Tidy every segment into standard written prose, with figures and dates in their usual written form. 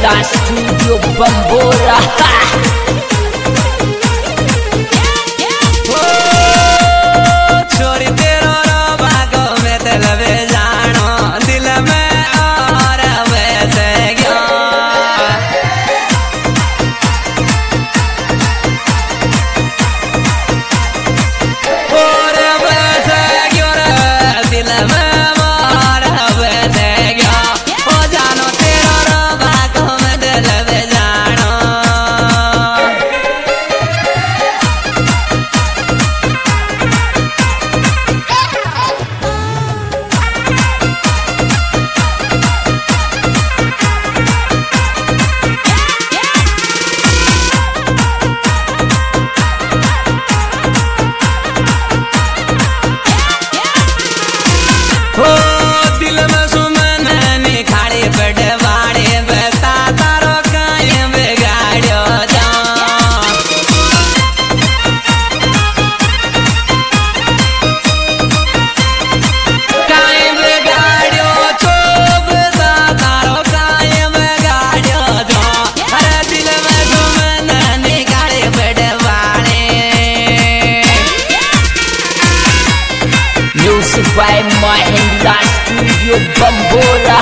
Mahindra Studio Bambora. छोरी तेरो भागो में दिल में जानो दिल में और वैसे गया और वैसे क्यों रे दिल में और वैसे गया हो जानो तेरो भागो में दिल में जानो हो दिल में सुमन खाड़ी बड़वाड़े बता तारो कायम बिगाड़ो जा कायम बिगाड़ो तो बता तारो कायम बिगाड़ो जा अरे दिल में सुमन खाड़ी बड़वाड़े Music by Mahindra Studio Bambora.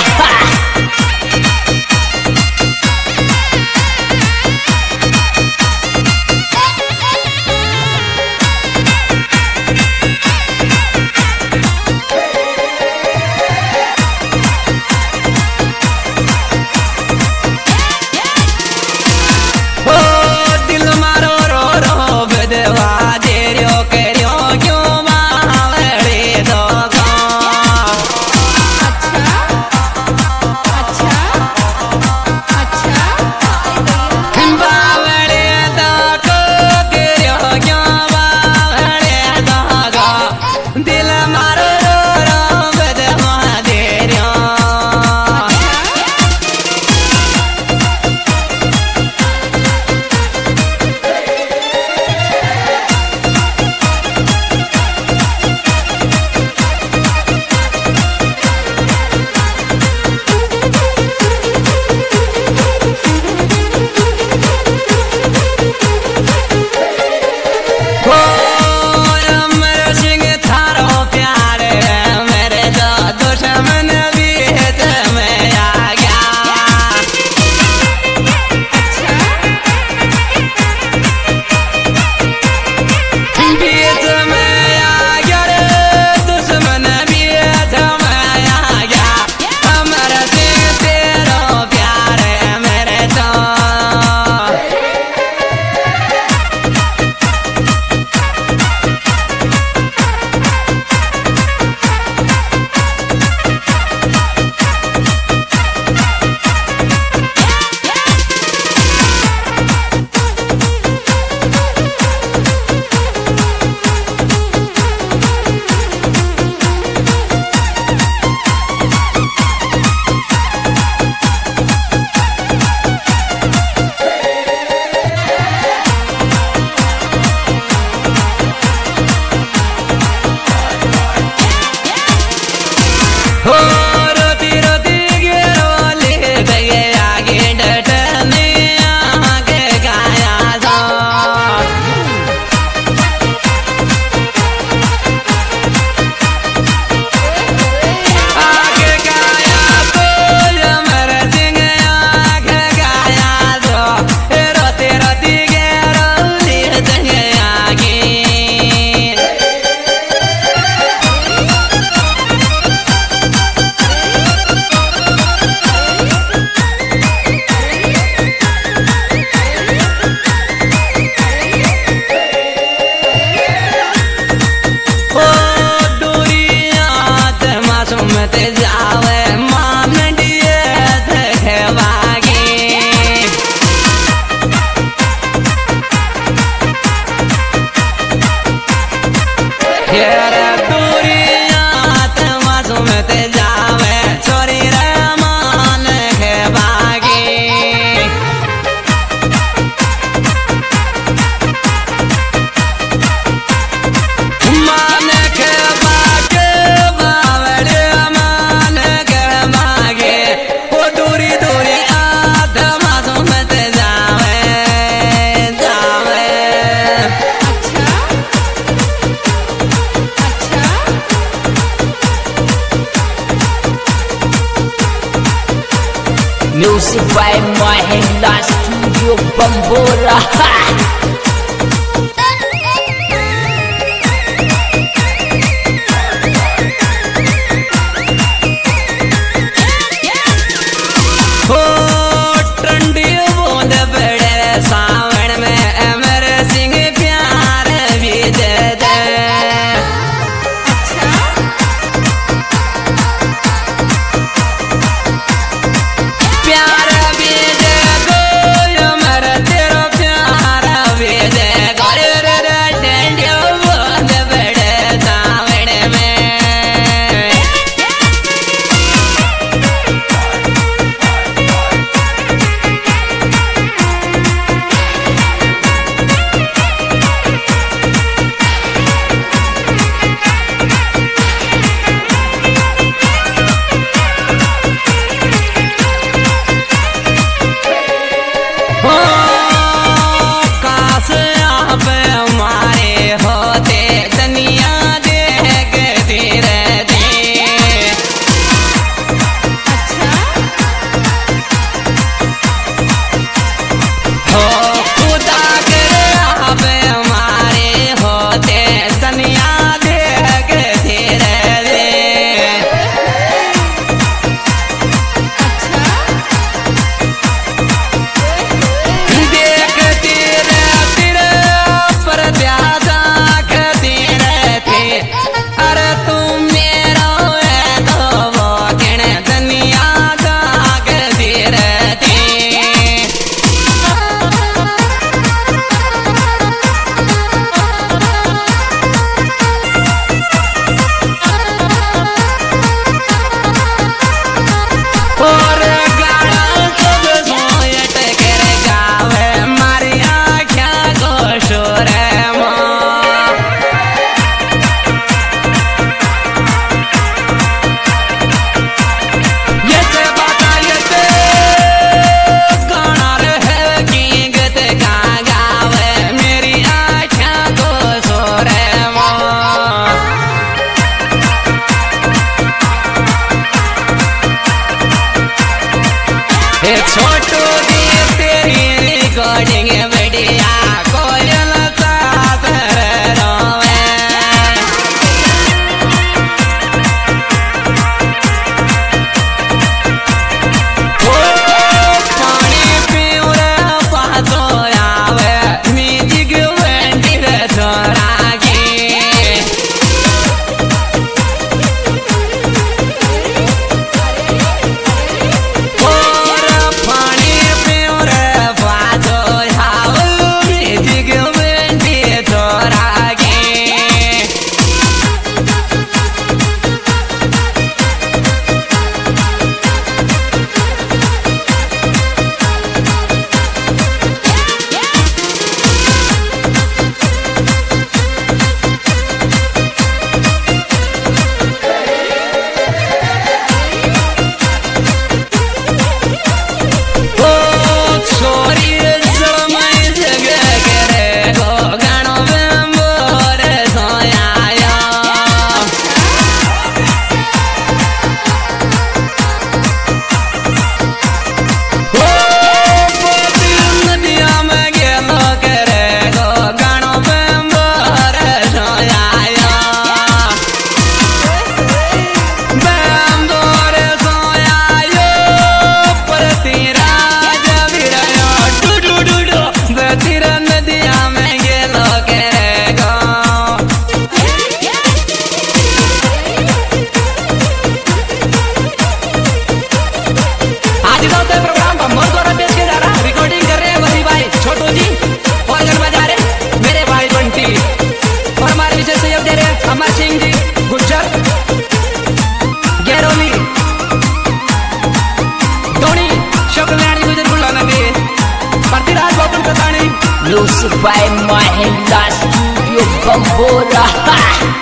हो दिल मारो रो रो बदवा दे रो करियो क्यों मावड़े दोगा बावड़े दोगो करियो क्यों बावड़े दोगा दिल मारो रो रो बदवा दे रो हो अमर सिंह थारो प्यार मेरे जो दुश्मन भी में आ गया बीच में आ गया रे दुश्मन बीच में आ गया अमर सिंह तेरो प्यार मेरे तो हो रोती रोती गिरो ले गए आगे डटने आगे गाया था आगे गाया तो अमर सिंह आगे गाया तो रोती रोती गिरो ले गए आगे ओ दूरिया ते मासूम ते जावे मान दिए थे वागे यार दूरिया ते मासूम ते जावे छोरी रे मान के वागे मान के बागे बावड़े मान के मागे ओ दूरी दूरी आदम Music by Mahindra Studio Bambora. छोटू दी तेरी रिकॉर्डिंग बढ़िया कोयल साथ रोवे पानी पीऊ रे पातो आवे म्यूजिक वेंटी रे छोरा Music by Mahindra Studio Bambora.